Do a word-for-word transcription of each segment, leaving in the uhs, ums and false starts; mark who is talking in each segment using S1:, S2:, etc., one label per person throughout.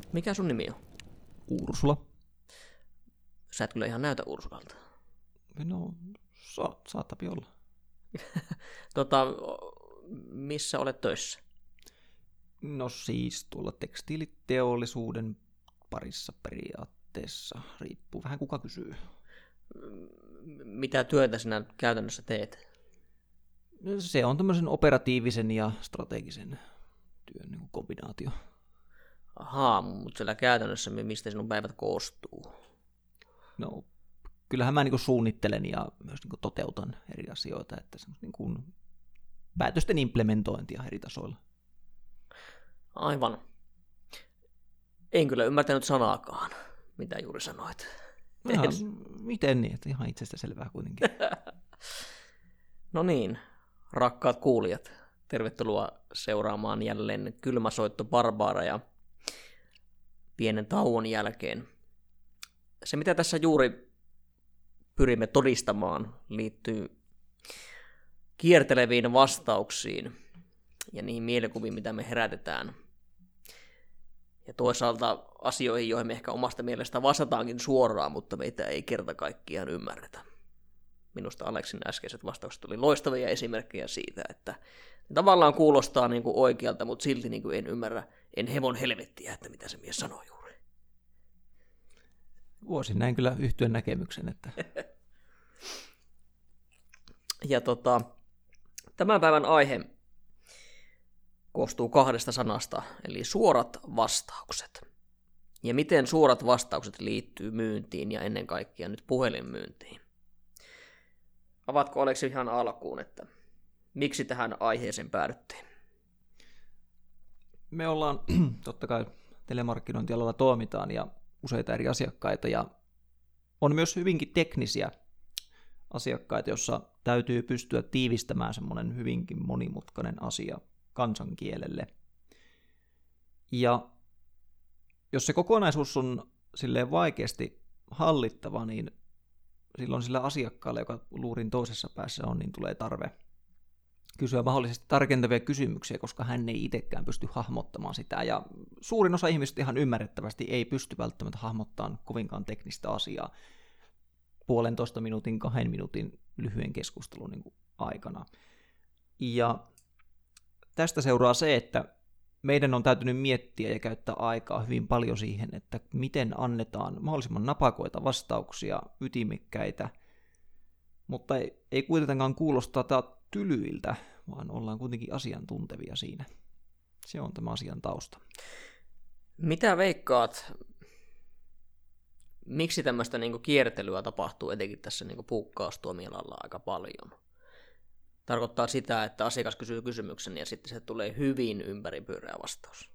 S1: Mikä sun nimi on?
S2: Ursula.
S1: Sä et kyllä ihan näytä Ursulalta.
S2: No, sa- saattapi olla.
S1: tota, missä olet töissä?
S2: No siis tuolla tekstiiliteollisuuden parissa periaatteessa. Riippuu vähän kuka kysyy.
S1: Mitä työtä sinä käytännössä teet?
S2: Se on tämmöisen operatiivisen ja strategisen työn niin kuin kombinaatio.
S1: Ahaa, mutta siellä käytännössä mistä sinun päivät koostuu?
S2: No, kyllähän mä niin kuin suunnittelen ja myös niin kuin toteutan eri asioita, että niin kuin päätösten implementointia eri tasoilla.
S1: Aivan. En kyllä ymmärtänyt sanaakaan, mitä juuri sanoit.
S2: Aha, miten niin? Että ihan itsestä selvää kuitenkin.
S1: No niin, rakkaat kuulijat, tervetuloa seuraamaan jälleen Kylmäsoitto Barbaareja pienen tauon jälkeen. Se, mitä tässä juuri pyrimme todistamaan, liittyy kierteleviin vastauksiin ja niihin mielikuviin, mitä me herätetään. Ja toisaalta asioihin, joihin me ehkä omasta mielestä vastataankin suoraan, mutta meitä ei kerta kaikkiaan ymmärretä. Minusta Aleksin äskeiset vastaukset oli loistavia esimerkkejä siitä, että tavallaan kuulostaa niin kuin oikealta, mutta silti niin kuin en ymmärrä, en hevon helvettiä, että mitä se mies sanoi juuri.
S2: Voisin näin kyllä yhtyä näkemyksen. Että...
S1: ja tota, tämän päivän aihe koostuu kahdesta sanasta, eli suorat vastaukset. Ja miten suorat vastaukset liittyy myyntiin ja ennen kaikkea nyt puhelinmyyntiin. Avatko Aleksi ihan alkuun, että miksi tähän aiheeseen päädyttiin?
S2: Me ollaan, totta kai telemarkkinointialalla toimitaan ja useita eri asiakkaita ja on myös hyvinkin teknisiä asiakkaita, joissa täytyy pystyä tiivistämään semmoinen hyvinkin monimutkainen asia kansankielelle. Ja jos se kokonaisuus on silleen vaikeasti hallittava, niin silloin sillä asiakkaalla, joka luurin toisessa päässä on, niin tulee tarve kysyä mahdollisesti tarkentavia kysymyksiä, koska hän ei itsekään pysty hahmottamaan sitä. Ja suurin osa ihmisistä ihan ymmärrettävästi ei pysty välttämättä hahmottamaan kovinkaan teknistä asiaa puolentoista minuutin, kahden minuutin lyhyen keskustelun niin kuin aikana. Ja tästä seuraa se, että meidän on täytynyt miettiä ja käyttää aikaa hyvin paljon siihen, että miten annetaan mahdollisimman napakoita vastauksia, ytimekkäitä, mutta ei, ei kuitenkaan kuulostaa tylyiltä, vaan ollaan kuitenkin asiantuntevia siinä. Se on tämä asian tausta.
S1: Mitä veikkaat, miksi tämmöistä niinku kiertelyä tapahtuu etenkin tässä niinku puukkaustoimialalla aika paljon? Tarkoittaa sitä, että asiakas kysyy kysymyksen ja sitten se tulee hyvin ympäripyöreä vastaus.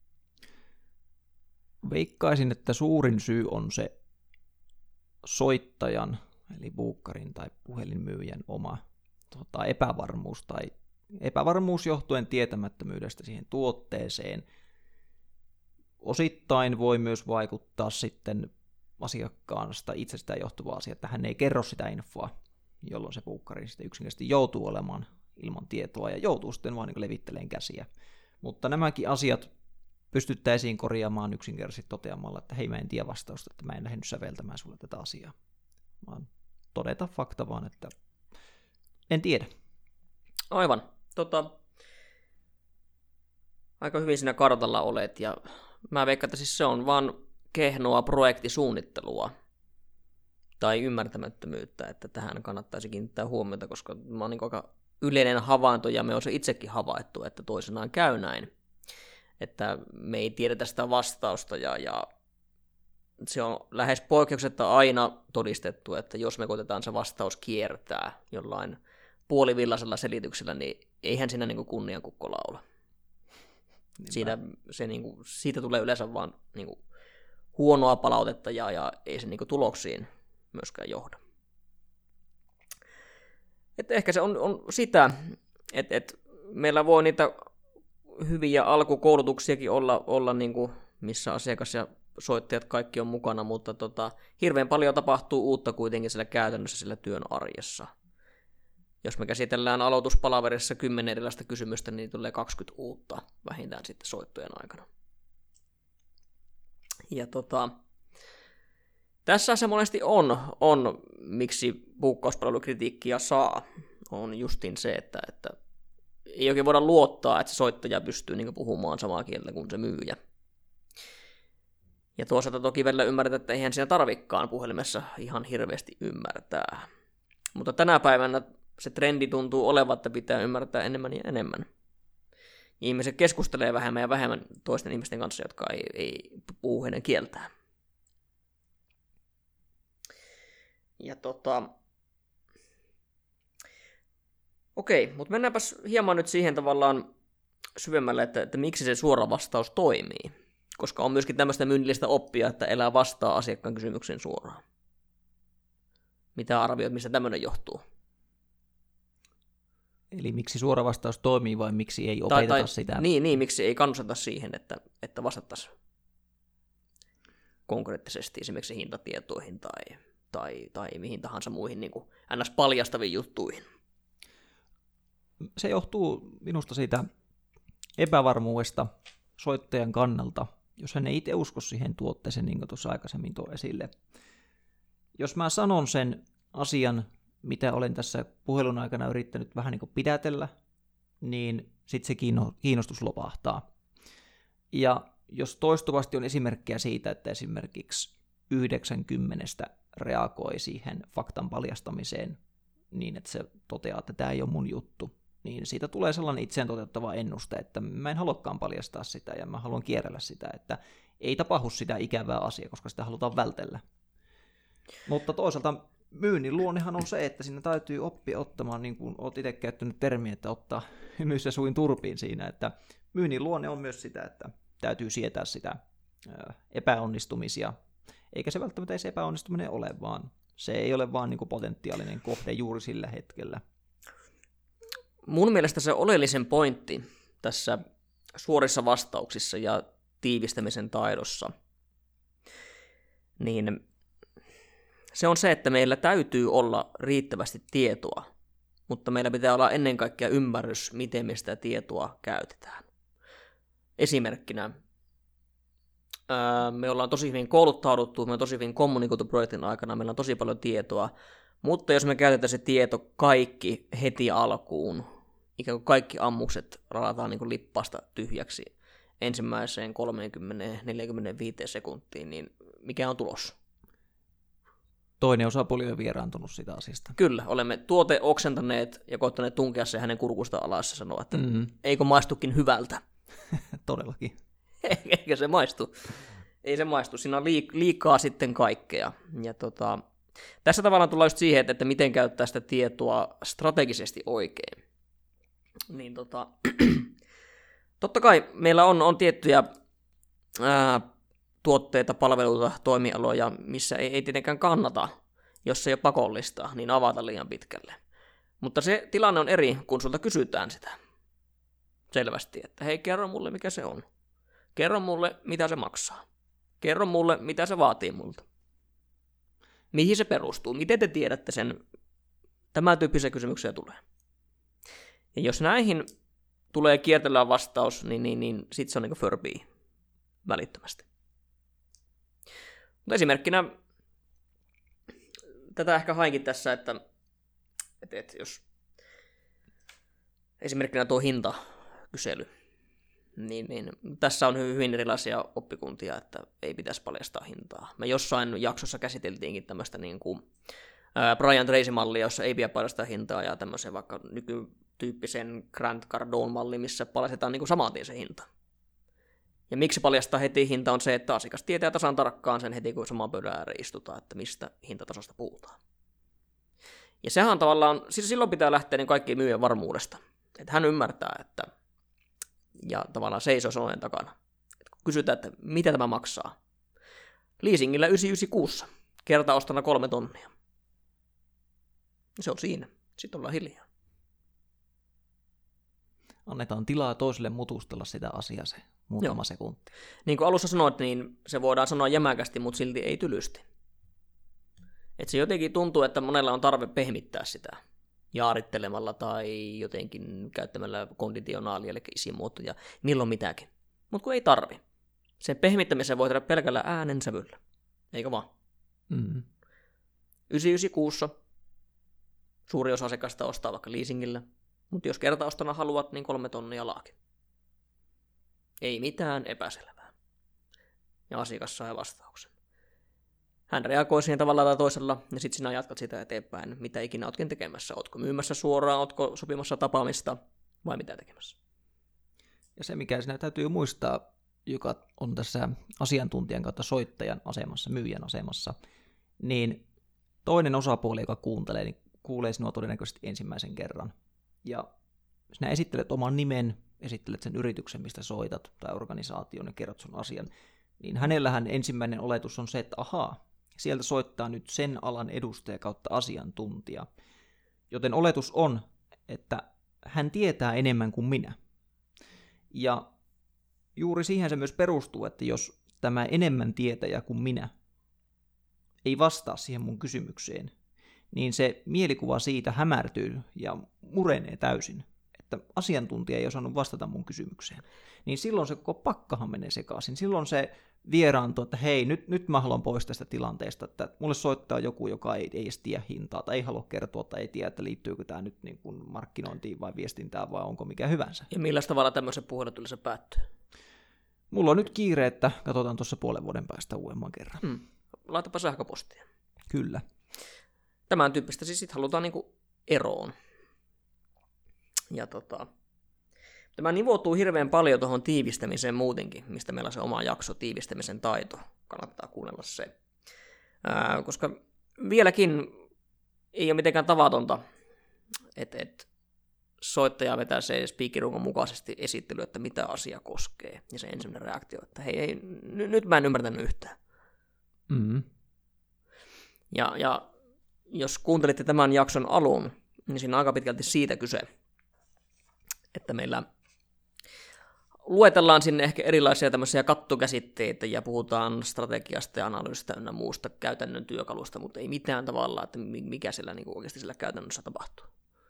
S2: Veikkaisin, että suurin syy on se soittajan, eli buukkarin tai puhelinmyyjän oma tota, epävarmuus tai epävarmuus johtuen tietämättömyydestä siihen tuotteeseen. Osittain voi myös vaikuttaa sitten asiakkaasta itsestään johtuvaa asia, että hän ei kerro sitä infoa, jolloin se buukkari sitten yksinkertaisesti joutuu olemaan ilman tietoa ja joutuu sitten vaan niin levitteleen käsiä. Mutta nämäkin asiat pystyttäisiin korjaamaan yksinkertaisesti toteamalla, että hei, mä en tiedä vastausta, että mä en lähde säveltämään sulle tätä asiaa. Vaan todeta fakta vaan, että en tiedä.
S1: Aivan. Tota, aika hyvin siinä kartalla olet ja mä veikkaan, että siis se on vaan kehnoa projektisuunnittelua tai ymmärtämättömyyttä, että tähän kannattaisi kiinnittää huomiota, koska mä oon niin aika yleinen havainto ja me on se itsekin havaittu, että toisenaan käy näin, että me ei tiedetä sitä vastausta ja, ja se on lähes poikkeuksetta aina todistettu, että jos me koitetaan se vastaus kiertää jollain puolivillaisella selityksellä, niin eihän siinä niin kunniankukko laula. Siitä, se, niin kuin, siitä tulee yleensä vaan niin kuin, huonoa palautetta ja, ja ei se niin kuin, tuloksiin myöskään johda. Et ehkä se on, on sitä, että et meillä voi niitä hyviä alkukoulutuksiakin olla, olla niin kuin, missä asiakas ja soittajat kaikki on mukana, mutta tota, hirveän paljon tapahtuu uutta kuitenkin siellä käytännössä siellä työn arjessa. Jos me käsitellään aloituspalaverissa kymmenen erilaista kysymystä, niin tulee kaksikymmentä uutta vähintään sitten soittojen aikana. Ja tota, tässä se monesti on, on miksi buukkauspalvelukritiikkiä saa, on justin se, että, että ei oikein voida luottaa, että se soittaja pystyy niin puhumaan samaa kieltä kuin se myyjä. Ja toisaalta toki välillä ymmärretään, että eihän siinä tarvikkaan puhelimessa ihan hirveästi ymmärtää. Mutta tänä päivänä se trendi tuntuu olevan, että pitää ymmärtää enemmän ja enemmän. Ihmiset keskustelee vähemmän ja vähemmän toisten ihmisten kanssa, jotka ei, ei puhu heidän kieltään. Ja tota... Okei, mutta mennäänpäs hieman nyt siihen tavallaan syvemmälle, että, että miksi se suora vastaus toimii. Koska on myöskin tämmöistä myynnillistä oppia, että elää vastaa asiakkaan kysymykseen suoraan. Mitä arvioit, mistä tämmöinen johtuu?
S2: Eli miksi suora vastaus toimii vai miksi ei opeteta tai, tai, sitä?
S1: Niin, niin, miksi ei kannusteta siihen, että, että vastattaisiin konkreettisesti esimerkiksi hintatietoihin tai, tai, tai mihin tahansa muihin niin kuin ns. Paljastaviin juttuihin.
S2: Se johtuu minusta siitä epävarmuudesta soittajan kannalta, jos hän ei itse usko siihen tuotteeseen, niin kuin tuossa aikaisemmin toi esille. Jos mä sanon sen asian, mitä olen tässä puhelun aikana yrittänyt vähän niin kuin pidätellä, niin sitten se kiinnostus lopahtaa. Ja jos toistuvasti on esimerkkejä siitä, että esimerkiksi yhdeksänkymmentä reagoi siihen faktan paljastamiseen niin, että se toteaa, että tämä ei ole mun juttu, niin siitä tulee sellainen itseen toteuttava ennuste, että mä en haluakaan paljastaa sitä ja mä haluan kierrellä sitä, että ei tapahdu sitä ikävää asiaa, koska sitä halutaan vältellä. Mutta toisaalta myynnin luonnehan on se, että siinä täytyy oppia ottamaan, niin kuin olet itse käyttänyt termiä, että ottaa hymyssä suin turpiin siinä, että myynnin luonne on myös sitä, että täytyy sietää sitä epäonnistumisia, eikä se välttämättä edes epäonnistuminen ole, vaan se ei ole vaan niin kuin potentiaalinen kohde juuri sillä hetkellä.
S1: Mun mielestä se oleellisen pointti tässä suorissa vastauksissa ja tiivistämisen taidossa, niin se on se, että meillä täytyy olla riittävästi tietoa, mutta meillä pitää olla ennen kaikkea ymmärrys, miten me sitä tietoa käytetään. Esimerkkinä, me ollaan tosi hyvin kouluttauduttu, me on tosi hyvin kommunikoitu projektin aikana, meillä on tosi paljon tietoa, mutta jos me käytetään se tieto kaikki heti alkuun, ikään kuin kaikki ammukset ralataan niin kuin lippasta tyhjäksi ensimmäiseen kolmekymmentä neljäkymmentäviisi sekuntiin, niin mikä on tulos?
S2: Toinen osapuoli on vieraantunut sitä asiasta.
S1: Kyllä, olemme tuote oksentaneet ja koettaneet tunkea se hänen kurkusta alas ja sanoa, että mm-hmm. eikö maistukin hyvältä.
S2: Todellakin.
S1: Eikä se maistu. Ei se maistu, siinä on liik- liikaa sitten kaikkea. Ja tota, tässä tavallaan tullaan just siihen, että miten käyttää sitä tietoa strategisesti oikein. Niin tota, totta kai meillä on, on tiettyjä ää, tuotteita, palveluita, toimialoja, missä ei, ei tietenkään kannata, jos se ei ole pakollista, niin avata liian pitkälle. Mutta se tilanne on eri, kun sulta kysytään sitä selvästi, että hei, kerro mulle, mikä se on. Kerro mulle, mitä se maksaa. Kerro mulle, mitä se vaatii multa. Mihin se perustuu? Miten te tiedätte sen? Tämän tyyppisiä kysymyksiä tulee. Ja jos näihin tulee kiertelevä vastaus, niin, niin, niin sitten se on niin kuin förbii välittömästi. Mutta esimerkkinä, tätä ehkä hainkin tässä, että, että, että jos esimerkkinä tuo hintakysely, niin, niin tässä on hyvin erilaisia oppikuntia, että ei pitäisi paljastaa hintaa. Me jossain jaksossa käsiteltiinkin tämmöistä niin kuin Brian Tracy-mallia, jossa ei pidä paljastaa hintaa, ja tämmöisen vaikka nykytyyppisen Grant Cardone-malli, missä paljastetaan niin kuin saman tien se hinta. Ja miksi paljastaa heti hinta on se, että asiakas tietää tasan tarkkaan sen heti, kun samaan pöydän ääreen istutaan, että mistä hintatasosta puhutaan. Ja sehän on tavallaan, siis silloin pitää lähteä niin kaikkien myyjän varmuudesta. Että hän ymmärtää, että ja tavallaan seisoo sanojen takana. Et kun kysytään, että mitä tämä maksaa. Leasingillä yhdeksänsataayhdeksänkymmentäkuusi, kertaostana kolme tonnia. Se on siinä. Sitten ollaan hiljaa.
S2: Annetaan tilaa toiselle mutustella sitä asiaa se muutama Joo. sekunti.
S1: Niin kuin alussa sanoit, niin se voidaan sanoa jämäkästi, mutta silti ei tylysti. Et se jotenkin tuntuu, että monella on tarve pehmittää sitä jaarittelemalla tai jotenkin käyttämällä konditionaalia, eli isimuotoja, milloin mitäkin. Mutta kun ei tarvi. Sen pehmittämisen voi tehdä pelkällä äänensävyllä, eikö vaan?
S2: Mm.
S1: yhdeksänsataayhdeksänkymmentäkuusi suuri osa asiakkaista ostaa vaikka leasingillä, mutta jos kertaostona haluat, niin kolme tonnia laaki. Ei mitään epäselvää. Ja asiakas sai vastauksen. Hän reagoi siihen tavalla tai toisella, ja sitten sinä jatkat sitä eteenpäin, mitä ikinä ootkin tekemässä. Ootko myymässä suoraan, ootko sopimassa tapaamista, vai mitä tekemässä.
S2: Ja se, mikä sinä täytyy muistaa, joka on tässä asiantuntijan kautta soittajan asemassa, myyjän asemassa, niin toinen osapuoli, joka kuuntelee, niin kuulee sinua todennäköisesti ensimmäisen kerran. Ja sinä esittelet oman nimen, esittelet sen yrityksen, mistä soitat, tai organisaation, ja kerrot sun asian, niin hänellähän ensimmäinen oletus on se, että ahaa, sieltä soittaa nyt sen alan edustaja kautta asiantuntija. Joten oletus on, että hän tietää enemmän kuin minä. Ja juuri siihen se myös perustuu, että jos tämä enemmän tietäjä kuin minä ei vastaa siihen mun kysymykseen, niin se mielikuva siitä hämärtyy ja murenee täysin, että asiantuntija ei osannut vastata mun kysymykseen. Niin silloin se koko pakkahan menee sekaisin. Silloin se vieraantuu, että hei, nyt, nyt mä haluan pois tästä tilanteesta, että mulle soittaa joku, joka ei, ei edes tiedä hintaa, tai ei halua kertoa, tai ei tiedä, että liittyykö tämä nyt niin kuin markkinointiin vai viestintään, vai onko mikä hyvänsä.
S1: Ja millä tavalla tämmöisen puhelut yleensä päättyy?
S2: Mulla on nyt kiire, että katsotaan tuossa puolen vuoden päästä uudemman kerran.
S1: Hmm. Laitapa sähköpostia.
S2: Kyllä.
S1: Tämän tyyppistä siis sitten halutaan niinku eroon. Ja tota, tämä nivoutuu hirveän paljon tuohon tiivistämiseen muutenkin, mistä meillä on se oma jakso, tiivistämisen taito. Kannattaa kuunnella se. Ää, koska vieläkin ei ole mitenkään tavatonta, että et soittaja vetää se speakerungon mukaisesti esittely, että mitä asia koskee. Ja se ensimmäinen reaktio, että hei, hei n- nyt mä en ymmärtänyt yhtään.
S2: Mm-hmm.
S1: Ja, ja jos kuuntelitte tämän jakson alun, niin siinä on aika pitkälti siitä kyse, että meillä luetellaan sinne ehkä erilaisia tämmöisiä kattokäsitteitä ja puhutaan strategiasta ja analyysistä ynnä muusta käytännön työkalusta, mutta ei mitään tavalla, että mikä siellä niin kuin oikeasti siellä käytännössä tapahtuu.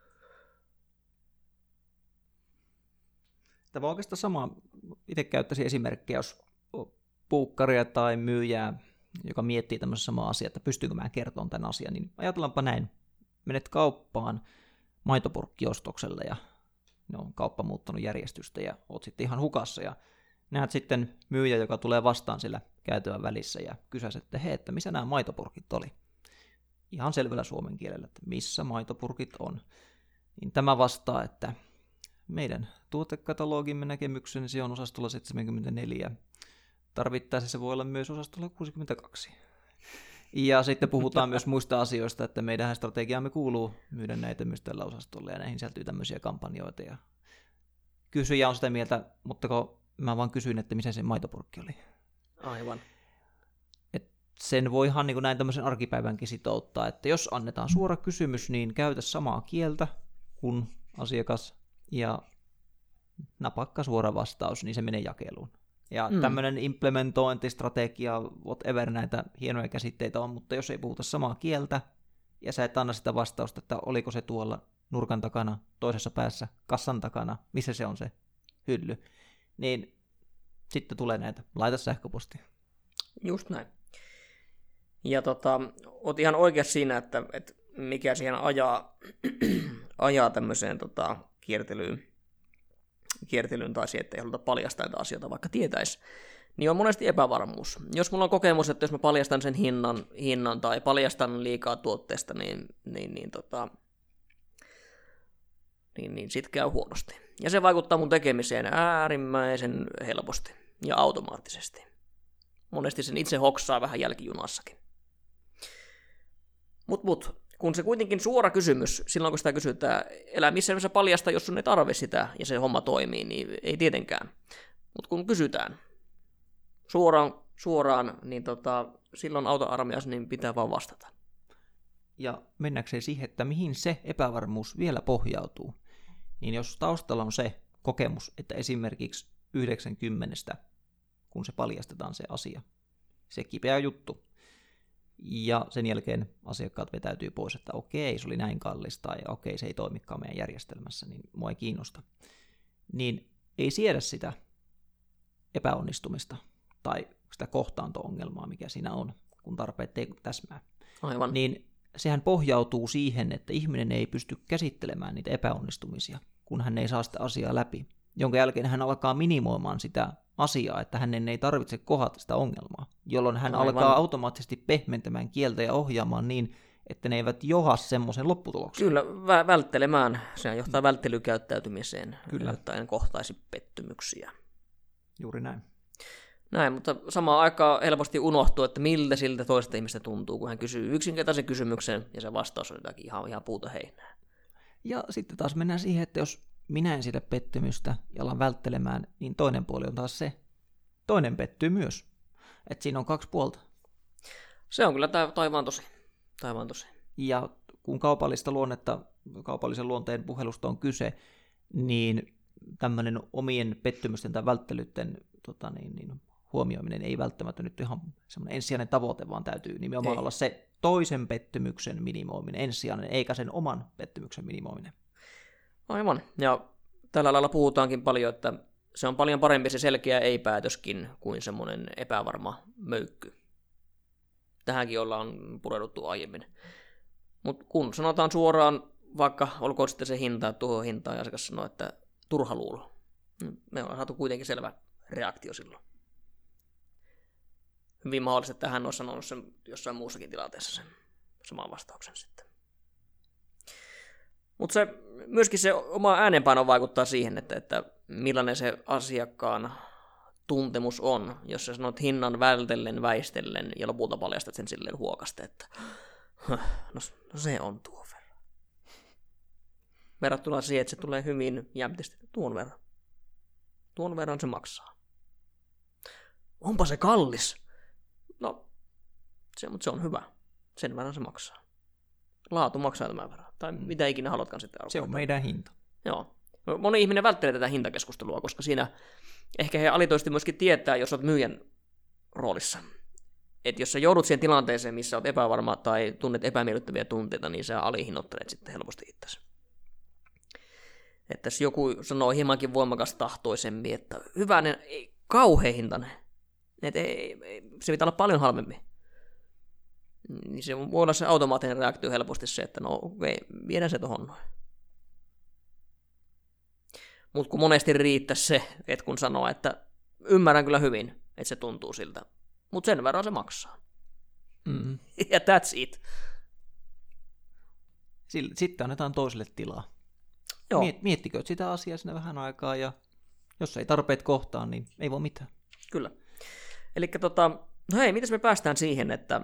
S2: Tämä on oikeastaan sama. Itse käyttäisin esimerkkejä, jos puukkaria tai myyjää, joka miettii tämmöistä samaa asiaa, että pystyykö mä kertomaan tämän asian, niin ajatellaanpa näin. Menet kauppaan maitopurkkiostokselle ja no, kauppa muuttanut järjestystä ja oot sitten ihan hukassa ja näet sitten myyjä, joka tulee vastaan sillä käytävän välissä ja kysäisi, että hei, että missä nämä maitopurkit oli? Ihan selvällä suomen kielellä, että missä maitopurkit on. Niin tämä vastaa, että meidän tuotekatalogimme näkemyksen se on osastolla seitsemänkymmentäneljä. Tarvittaessa se voi olla myös osastolla kuusikymmentäkaksi. Ja sitten puhutaan myös muista asioista, että meidän strategiaamme kuuluu myydä näitä myös tällä osastolla ja näihin sisältyy tämmöisiä kampanjoita. Ja kysyjä on sitä mieltä, mutta kun mä vaan kysyin, että missä se maitopurkki oli.
S1: Aivan.
S2: Et sen voihan niin kuin näin tämmöisen arkipäivänkin sitouttaa, että jos annetaan suora kysymys, niin käytä samaa kieltä kuin asiakas ja napakka suora vastaus, niin se menee jakeluun. Ja mm. tämmöinen implementointistrategia, whatever, näitä hienoja käsitteitä on, mutta jos ei puhuta samaa kieltä, ja sä et anna sitä vastausta, että oliko se tuolla nurkan takana, toisessa päässä, kassan takana, missä se on se hylly, niin sitten tulee näitä, laita sähköpostia.
S1: Just näin. Ja tota, oot ihan oikeassa siinä, että, että mikä siihen ajaa, ajaa tämmöiseen tota, kiertelyyn, kiertelyyn tai siihen, että ei haluta paljastaa näitä asioita, vaikka tietäisi, niin on monesti epävarmuus. Jos mulla on kokemus, että jos mä paljastan sen hinnan, hinnan tai paljastan liikaa tuotteesta, niin, niin, niin, tota, niin, niin sit käy huonosti. Ja se vaikuttaa mun tekemiseen äärimmäisen helposti ja automaattisesti. Monesti sen itse hoksaa vähän jälkijunassakin. Mut mut. Kun se kuitenkin suora kysymys, silloin kun sitä kysytään, elää missä sä paljasta, jos sun ei tarve sitä ja se homma toimii, niin ei tietenkään. Mutta kun kysytään suoraan, suoraan niin tota, silloin autoarmias niin pitää vaan vastata.
S2: Ja mennäkseen siihen, että mihin se epävarmuus vielä pohjautuu, niin jos taustalla on se kokemus, että esimerkiksi yhdeksänkymmentä, kun se paljastetaan se asia, se kipeä juttu, ja sen jälkeen asiakkaat vetäytyy pois, että okei, se oli näin kallista ja okei, se ei toimikaan meidän järjestelmässä, niin mua ei kiinnosta. Niin ei siedä sitä epäonnistumista tai sitä kohtaanto-ongelmaa, mikä siinä on, kun tarpeet ei täsmää.
S1: Aivan.
S2: Niin sehän pohjautuu siihen, että ihminen ei pysty käsittelemään niitä epäonnistumisia, kun hän ei saa sitä asiaa läpi, jonka jälkeen hän alkaa minimoimaan sitä asiaa, että hänen ei tarvitse kohdata sitä ongelmaa, jolloin hän
S1: Aivan.
S2: alkaa automaattisesti pehmentämään kieltä ja ohjaamaan niin, että ne eivät joha semmoisen lopputulokseen.
S1: Kyllä, vä- välttelemään. Sehän johtaa välttelykäyttäytymiseen,
S2: Kyllä.
S1: jotta en kohtaisi pettymyksiä.
S2: Juuri näin.
S1: Näin, mutta samaan aikaan helposti unohtuu, että miltä siltä toista ihmistä tuntuu, kun hän kysyy yksinkertaisen kysymyksen ja se vastaus on jotakin ihan, ihan puuta heinää.
S2: Ja sitten taas mennään siihen, että jos minä en sitä pettymystä ja alan välttelemään, niin toinen puoli on taas se. Toinen pettyy myös. Että siinä on kaksi puolta.
S1: Se on kyllä ta- taivaan tosi. Taivaan tosi.
S2: Ja kun kaupallista luonnetta, kaupallisen luonteen puhelusta on kyse, niin tämmöinen omien pettymysten tai välttelyiden tota niin, niin, huomioiminen ei välttämättä nyt ihan semmoinen ensisijainen tavoite, vaan täytyy nimenomaan ei. olla se toisen pettymyksen minimoiminen ensisijainen, eikä sen oman pettymyksen minimoiminen.
S1: Aivan. Ja tällä lailla puhutaankin paljon, että se on paljon parempi se selkeä ei-päätöskin kuin semmoinen epävarma möykky. Tähänkin ollaan pureuduttu aiemmin. Mutta kun sanotaan suoraan, vaikka olkoon sitten se hinta, tuohon hintaan, ja asiakas sanoo, että turha luulo, me ollaan saatu kuitenkin selvä reaktio silloin. Hyvin mahdollista, että hän olisi sanonut sen jossain muussakin tilanteessa sen saman vastauksen sitten. Mutta se, myöskin se oma äänenpaino vaikuttaa siihen, että, että millainen se asiakkaan tuntemus on, jos sä sanot hinnan vältellen, väistellen ja lopulta paljastat sen silleen huokaste, että no, no se on tuon verran. Verrattuna siihen, että se tulee hyvin jämptisti tuon verran. Tuon verran se maksaa. Onpa se kallis. No, se, mutta se on hyvä. Sen verran se maksaa. Laatu maksaa tämän verran. Tai mm. mitä ikinä haluatkaan sitten arvata.
S2: Se on meidän hinta.
S1: Joo. Moni ihminen välttelee tätä hintakeskustelua, koska siinä ehkä he alitoisesti myöskin tietää, jos olet myyjän roolissa. Että jos sä joudut siihen tilanteeseen, missä olet epävarma tai tunnet epämiellyttäviä tunteita, niin sä alihinnoittelet sitten helposti itsesi. Että jos joku sanoo hiemankin voimakas tahtoisemmin, että hyvänen, ei, kauhean hintainen, että ei, ei, se pitää olla paljon halvemmin. Niin se voi olla se automaattinen reaktio helposti se, että no okei, viedään se tohon noin. Mutta kun monesti riittäisi se, että kun sanoo, että ymmärrän kyllä hyvin, että se tuntuu siltä, mutta sen verran se maksaa.
S2: Mm.
S1: Ja that's it.
S2: Sitten annetaan toiselle tilaa. Joo. Miet, miettikö sitä asiaa siinä vähän aikaa, ja jos ei tarpeet kohtaa, niin ei voi mitään.
S1: Kyllä. Eli tota, no hei, mitäs me päästään siihen, että,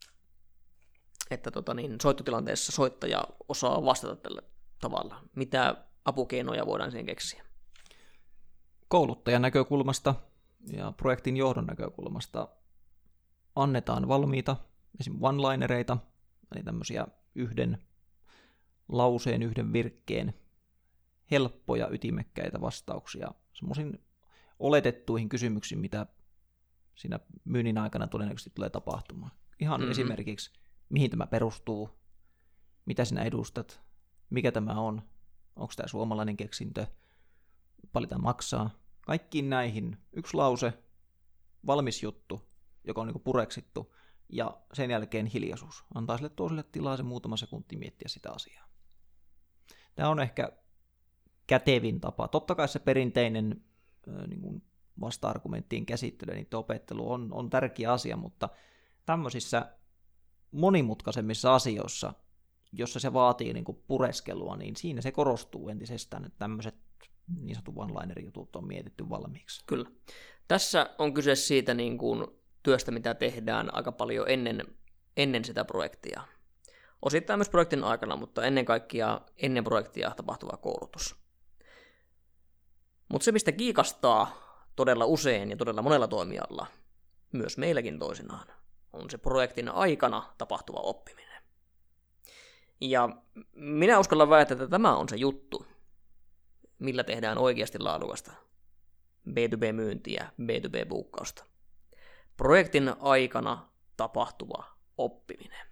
S1: että tota niin, soittotilanteessa soittaja osaa vastata tällä tavalla? Mitä apukeinoja voidaan siihen keksiä?
S2: Kouluttajan näkökulmasta ja projektin johdon näkökulmasta annetaan valmiita, esimerkiksi one-linereita, eli tämmöisiä yhden lauseen, yhden virkkeen, helppoja, ytimekkäitä vastauksia semmoisiin oletettuihin kysymyksiin, mitä siinä myynnin aikana todennäköisesti tulee tapahtumaan. Ihan mm-hmm. esimerkiksi, mihin tämä perustuu, mitä sinä edustat, mikä tämä on, onko tämä suomalainen keksintö, paljon tämä maksaa. Kaikkiin näihin yksi lause, valmis juttu, joka on niin kuin pureksittu, ja sen jälkeen hiljaisuus. Antaa sille toiselle tilaa se muutama sekunti miettiä sitä asiaa. Tämä on ehkä kätevin tapa. Totta kai se perinteinen niin kuin vasta-argumenttien käsittely, niiden opettelu on, on tärkeä asia, mutta tämmöisissä monimutkaisemmissa asioissa, jossa se vaatii niin kuin pureskelua, niin siinä se korostuu entisestään, että tämmöiset niin sanotut one-liner-jutut on mietitty valmiiksi.
S1: Kyllä. Tässä on kyse siitä niin kuin työstä, mitä tehdään aika paljon ennen, ennen sitä projektia. Osittain myös projektin aikana, mutta ennen kaikkea ennen projektia tapahtuva koulutus. Mutta se, mistä kiikastaa todella usein ja todella monella toimijalla, myös meilläkin toisinaan, on se projektin aikana tapahtuva oppiminen. Ja minä uskallan väittää, että tämä on se juttu, millä tehdään oikeasti laadukasta B to B-myyntiä, B to B-buukkausta. Projektin aikana tapahtuva oppiminen.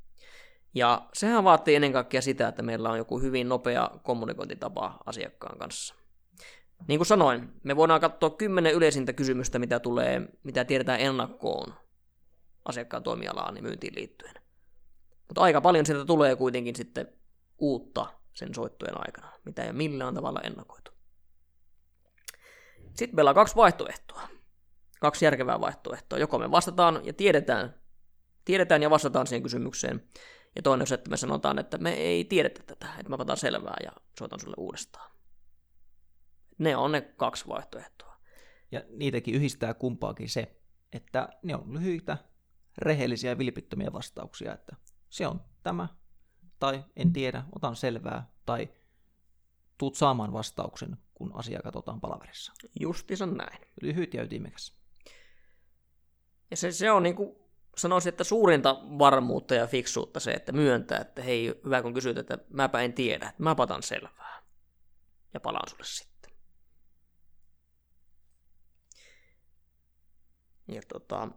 S1: Ja sehän vaatii ennen kaikkea sitä, että meillä on joku hyvin nopea kommunikointitapa asiakkaan kanssa. Niin kuin sanoin, me voidaan katsoa kymmenen yleisintä kysymystä, mitä tulee, mitä tiedetään ennakkoon asiakkaan toimialaan ja myyntiin liittyen. Mutta aika paljon sieltä tulee kuitenkin sitten uutta sen soittojen aikana, mitä ei ole millään tavalla ennakoitu. Sitten meillä on kaksi vaihtoehtoa. Kaksi järkevää vaihtoehtoa. Joko me vastataan ja tiedetään, tiedetään ja vastataan siihen kysymykseen. Ja toinen on se, että me sanotaan, että me ei tiedetä tätä, että mä otan selvää ja soitan sulle uudestaan. Ne on ne kaksi vaihtoehtoa.
S2: Ja niitäkin yhdistää kumpaakin se, että ne on lyhyitä, rehellisiä ja vilpittömiä vastauksia, että se on tämä, tai en tiedä, otan selvää, tai tuut saamaan vastauksen, kun asia katsotaan palaverissa.
S1: Justiinsa näin.
S2: Lyhyt ja ytimekäs.
S1: Ja se, se on niin kuin sanoisin, että suurinta varmuutta ja fiksuutta se, että myöntää, että hei, hyvä kun kysyt, että mäpä en tiedä, että mä otan selvää. Ja palaan sulle sitten. Ja tota,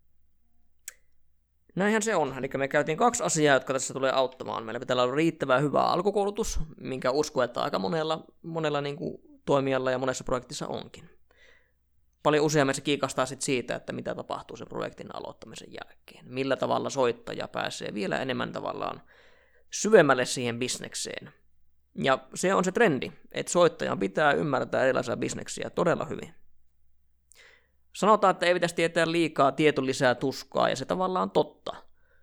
S1: näinhän se on. Eli me käytiin kaksi asiaa, jotka tässä tulee auttamaan. Meillä pitää olla riittävän hyvä alkukoulutus, minkä usko, että aika monella, monella niin kuin toimijalla ja monessa projektissa onkin. Paljon useammin se kiikastaa sit siitä, että mitä tapahtuu sen projektin aloittamisen jälkeen. Millä tavalla soittaja pääsee vielä enemmän tavallaan syvemmälle siihen bisnekseen. Ja se on se trendi, että soittajan pitää ymmärtää erilaisia bisneksiä todella hyvin. Sanotaan, että ei pitäisi tietää liikaa, tieto lisää tuskaa, ja se tavallaan on totta.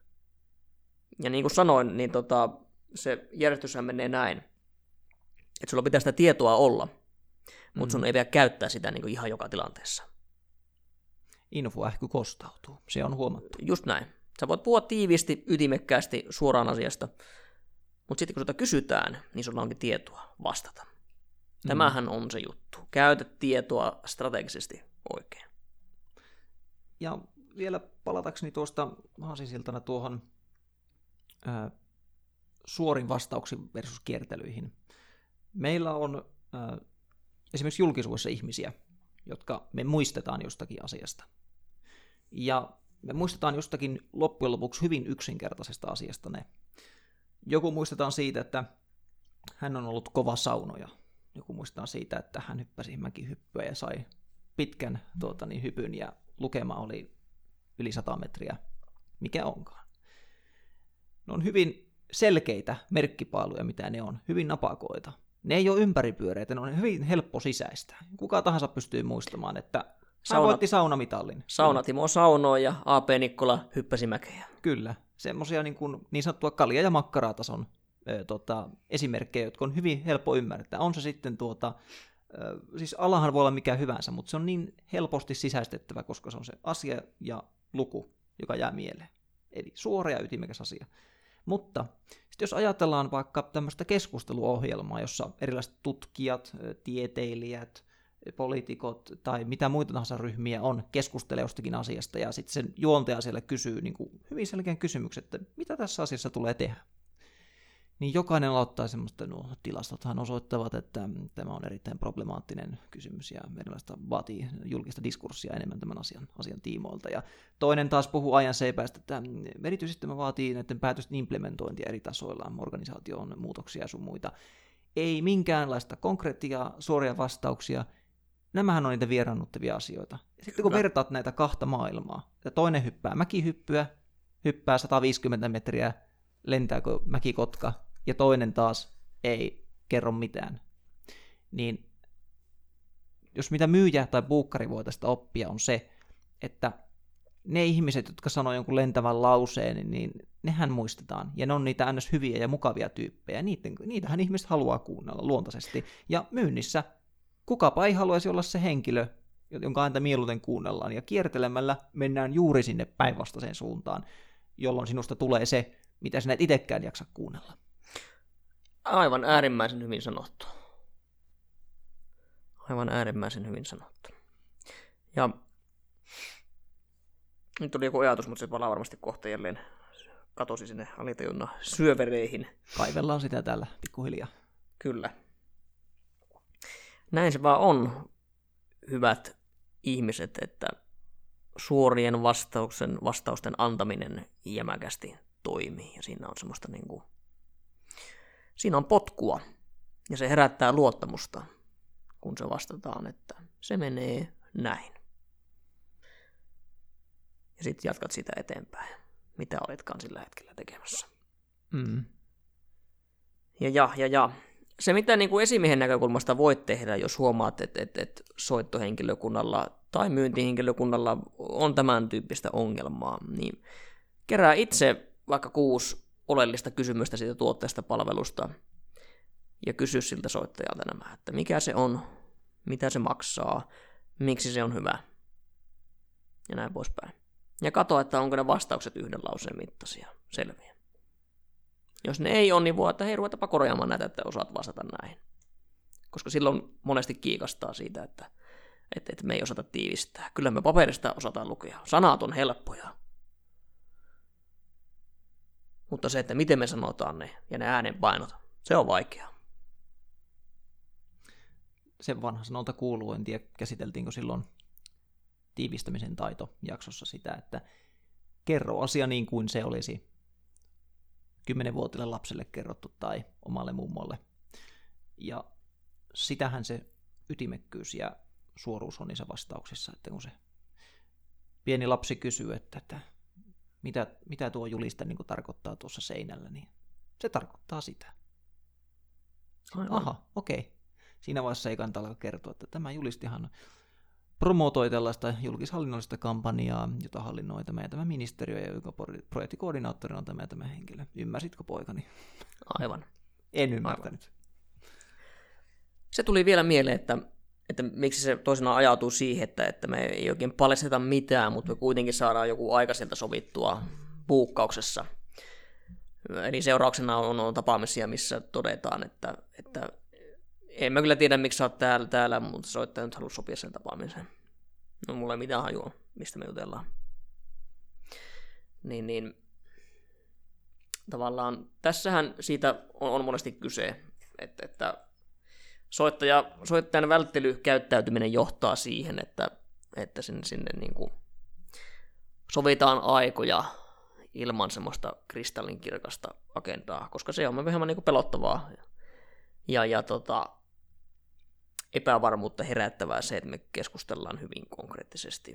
S1: Ja niin kuin sanoin, niin tota, se järjestyshän menee näin, että sulla pitää sitä tietoa olla, mutta sun mm. ei pidä käyttää sitä niin kuin ihan joka tilanteessa.
S2: Infoähky kostautuu, se on huomattu.
S1: Just näin. Sä voit puhua tiiviisti, ytimekkäästi, suoraan asiasta, mutta sitten kun sulta kysytään, niin sulla onkin tietoa vastata. Tämähän mm. on se juttu. Käytä tietoa strategisesti oikein.
S2: Ja vielä palatakseni tuosta aasinsiltana tuohon ää, suorin vastauksiin versus kiertelyihin. Meillä on ää, esimerkiksi julkisuudessa ihmisiä, jotka me muistetaan jostakin asiasta. Ja me muistetaan jostakin loppujen lopuksi hyvin yksinkertaisesta asiasta ne. Joku muistetaan siitä, että hän on ollut kova saunoja. Joku muistetaan siitä, että hän hyppäsi mäkihyppyä ja sai pitkän tuota, niin, hypyn ja lukema oli yli sata metriä, mikä onkaan. Ne on hyvin selkeitä merkkipaaluja, mitä ne on, hyvin napakoita. Ne ei ole ympäripyöreitä, ne on hyvin helppo sisäistä. Kuka tahansa pystyy muistamaan, että hän voitti saunamitalin.
S1: Sauna Timo saunoi ja A P Nikkola hyppäsi mäkeä.
S2: Kyllä, semmoisia niin, niin sanottua kalja- ja makkaratason ö, tota, esimerkkejä, jotka on hyvin helppo ymmärtää. On se sitten tuota... Siis alahan voi olla mikä hyvänsä, mutta se on niin helposti sisäistettävä, koska se on se asia ja luku, joka jää mieleen. Eli suora ja ytimekäs asia. Mutta sitten jos ajatellaan vaikka tämmöistä keskusteluohjelmaa, jossa erilaiset tutkijat, tieteilijät, poliitikot tai mitä muita tahansa ryhmiä on, keskustelee jostakin asiasta ja sitten sen juontaja siellä kysyy niin kuin hyvin selkeän kysymyksen, että mitä tässä asiassa tulee tehdä. Niin jokainen aloittaa semmoista, no tilastothan osoittavat, että tämä on erittäin problemaattinen kysymys ja erilaista vaatii julkista diskurssia enemmän tämän asian, asian tiimoilta. Ja toinen taas puhuu ajan seipäistä, että erityisesti tämä vaatii näiden päätösten implementointia eri tasoilla, organisaation muutoksia ja sun muita. Ei minkäänlaista konkreettia, suoria vastauksia. Nämähän on niitä vieraannuttavia asioita. Ja sitten kun vertaat näitä kahta maailmaa, että toinen hyppää mäkihyppyä, hyppää sata viisikymmentä metriä, lentääkö mäkikotka, ja toinen taas ei kerro mitään. Niin jos mitä myyjä tai buukkari voi tästä oppia on se, että ne ihmiset, jotka sanoo jonkun lentävän lauseen, niin nehän muistetaan. Ja ne on niitä ns. Hyviä ja mukavia tyyppejä. Niitä, niitähän ihmiset haluaa kuunnella luontaisesti. Ja myynnissä kukapa ei haluaisi olla se henkilö, jonka ääntä mieluiten kuunnellaan. Ja kiertelemällä mennään juuri sinne päinvastaiseen suuntaan, jolloin sinusta tulee se, mitä sinä et itsekään jaksa kuunnella.
S1: Aivan äärimmäisen hyvin sanottu. Aivan äärimmäisen hyvin sanottu. Ja nyt tuli joku ajatus, mutta se palaa varmasti kohta jälleen katosi sinne alitajunnan syövereihin.
S2: Kaivellaan sitä täällä pikkuhiljaa.
S1: Kyllä. Näin se vaan on, hyvät ihmiset, että suorien vastauksen, vastausten antaminen jämäkästi toimii. Ja siinä on semmoista niin kuin, siinä on potkua. Ja se herättää luottamusta. kun se vastataan, että se menee näin. Ja sitten jatkat sitä eteenpäin, mitä olitkaan sillä hetkellä tekemässä.
S2: Mm.
S1: Ja ja, ja ja. Se, mitä niin kuin esimiehen näkökulmasta voit tehdä, jos huomaat, että, että, että soittohenkilökunnalla tai myyntihenkilökunnalla on tämän tyyppistä ongelmaa, niin kerää itse vaikka kuusi oleellista kysymystä siitä tuotteesta palvelusta ja kysy siltä soittajalta nämä, että mikä se on, mitä se maksaa, miksi se on hyvä ja näin poispäin. Ja katso, että onko ne vastaukset yhden lauseen mittaisia, selviä. Jos ne ei ole, niin voi, että hei, ruvetaanpa korjaamaan näitä, että osaat vastata näin. Koska silloin monesti kiikastaa siitä, että, että, että me ei osata tiivistää. Kyllä me paperista osataan lukea. Sanat on helppoja. Mutta se, että miten me sanotaan ne ja ne äänenpainot, se on vaikeaa.
S2: Se vanha sanonta kuuluu, en tiedä käsiteltiinkö silloin tiivistämisen taito jaksossa sitä, että kerro asia niin kuin se olisi kymmenvuotiaalle lapselle kerrottu tai omalle mummolle. Ja sitähän se ytimekkyys ja suoruus on niissä vastauksissa, että kun se pieni lapsi kysyy, että, että mitä, mitä tuo juliste niin kuin tarkoittaa tuossa seinällä, niin se tarkoittaa sitä. Aivan. Aha, okei. Okay. Siinä vaiheessa ei kannata alkaa kertoa, että tämä julistihan promotoi tällaista julkishallinnollista kampanjaa, jota hallinnoi tämä ja tämä ministeriö, ja joka projektikoordinaattori on tämä ja tämä henkilö. Ymmärsitkö, poikani?
S1: Aivan.
S2: En ymmärtänyt.
S1: Aivan. Se tuli vielä mieleen, että, että miksi se toisinaan ajautuu siihen, että, että me ei oikein paljasteta mitään, mutta me kuitenkin saadaan joku aika sieltä sovittua buukkauksessa. Eli seurauksena on, on tapaamisia, missä todetaan, että, että en mä kyllä tiedä, miksi sä oot täällä, täällä mutta soittaja nyt haluaa sopia sen tapaamiseen. No mulla ei mitään hajua, mistä me jutellaan. Niin, niin tavallaan tässähän siitä on, on monesti kyse, että, että soittaja, soittajan välttelykäyttäytyminen johtaa siihen, että, että sinne, sinne niin kuin sovitaan aikoja ilman semmoista kristallinkirkasta agendaa, koska se on vähän niin kuin pelottavaa ja, ja tota, epävarmuutta herättävää se, että me keskustellaan hyvin konkreettisesti.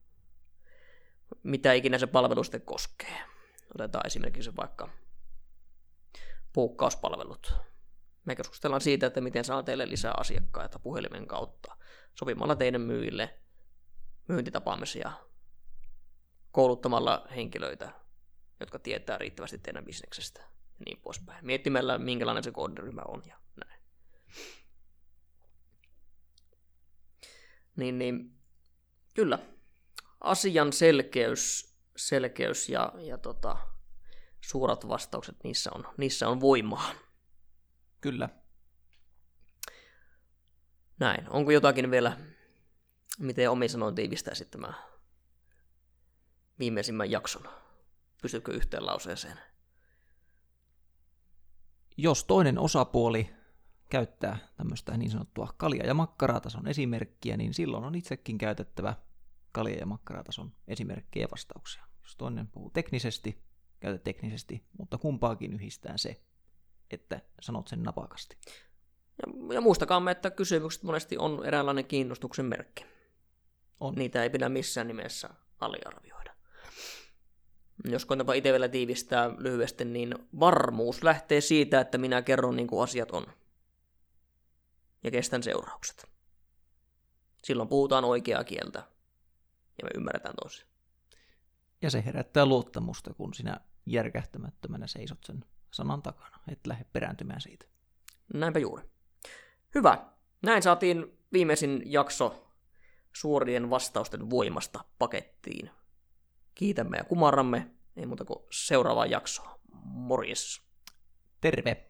S1: Mitä ikinä se palvelu sitten koskee. Otetaan esimerkiksi vaikka puukkauspalvelut. Me keskustellaan siitä, että miten saa teille lisää asiakkaita puhelimen kautta, sopimalla teidän myyjille myyntitapaamisia, kouluttamalla henkilöitä, jotka tietää riittävästi teidän bisneksestä ja niin poispäin. Miettimällä, minkälainen se kohderyhmä on ja näin. Niin, niin kyllä, asian selkeys, selkeys ja, ja tota, suurat vastaukset, niissä on, niissä on voimaa.
S2: Kyllä.
S1: Näin. Onko jotakin vielä, miten omin sanoin tiivistäisit tämä viimeisimmän jakson? Pystytkö yhteen lauseeseen?
S2: Jos toinen osapuoli käyttää tämmöistä niin sanottua kalja- ja makkaratason esimerkkiä, niin silloin on itsekin käytettävä kalja- ja makkaratason esimerkkejä ja vastauksia. Jos toinen puhuu teknisesti, käytä teknisesti, mutta kumpaakin yhdistää se, että sanot sen napakasti.
S1: Ja, ja muistakaamme, että kysymykset monesti on eräänlainen kiinnostuksen merkki.
S2: On.
S1: Niitä ei pidä missään nimessä aliarvioida. Jos koetapa itse vielä tiivistää lyhyesti, niin varmuus lähtee siitä, että minä kerron niin kuin asiat on. Ja kestän seuraukset. Silloin puhutaan oikeaa kieltä ja me ymmärretään toisin.
S2: Ja se herättää luottamusta, kun sinä järkähtämättömänä seisot sen sanan takana, et lähde perääntymään siitä.
S1: Näinpä juuri. Hyvä. Näin saatiin viimeisin jakso suorien vastausten voimasta pakettiin. Kiitämme ja kumarramme. Ei muuta kuin seuraavaa jaksoa. Morjes.
S2: Terve.